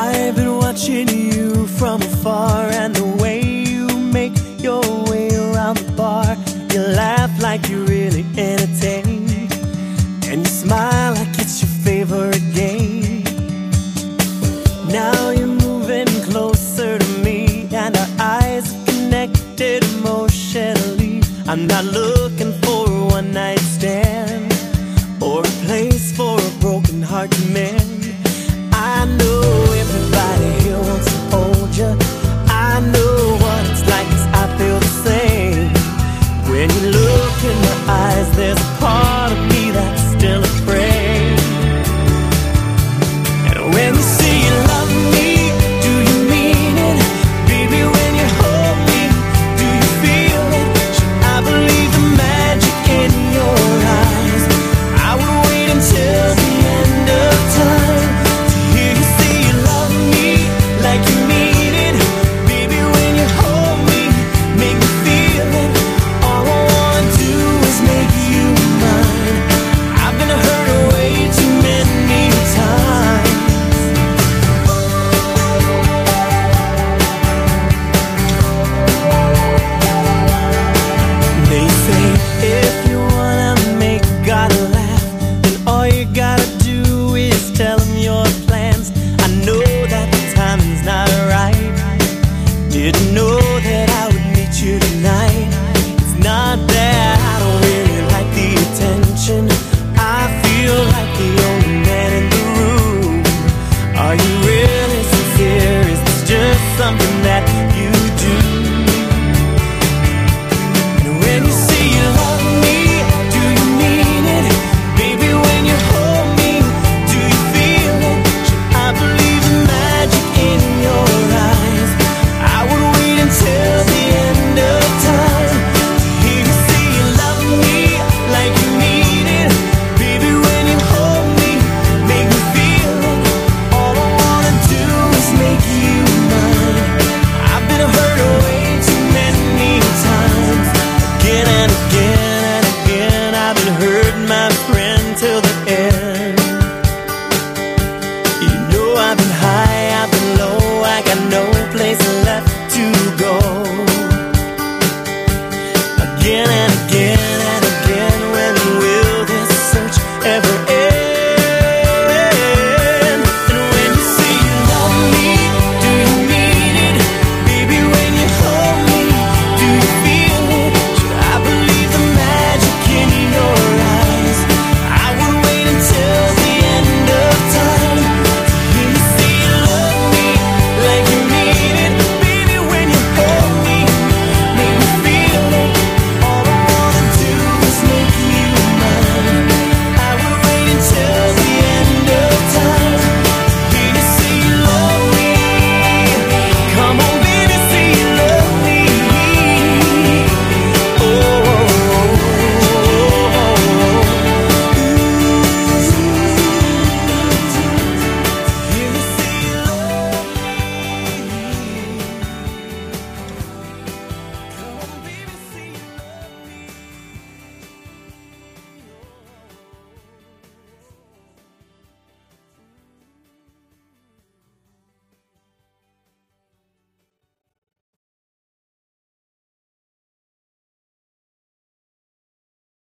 I've been watching you from afar, and the way you make your way around the bar. You laugh like you're really entertained, and you smile like it's your favorite game. Now you're moving closer to me, and our eyes are connected emotionally. I'm not looking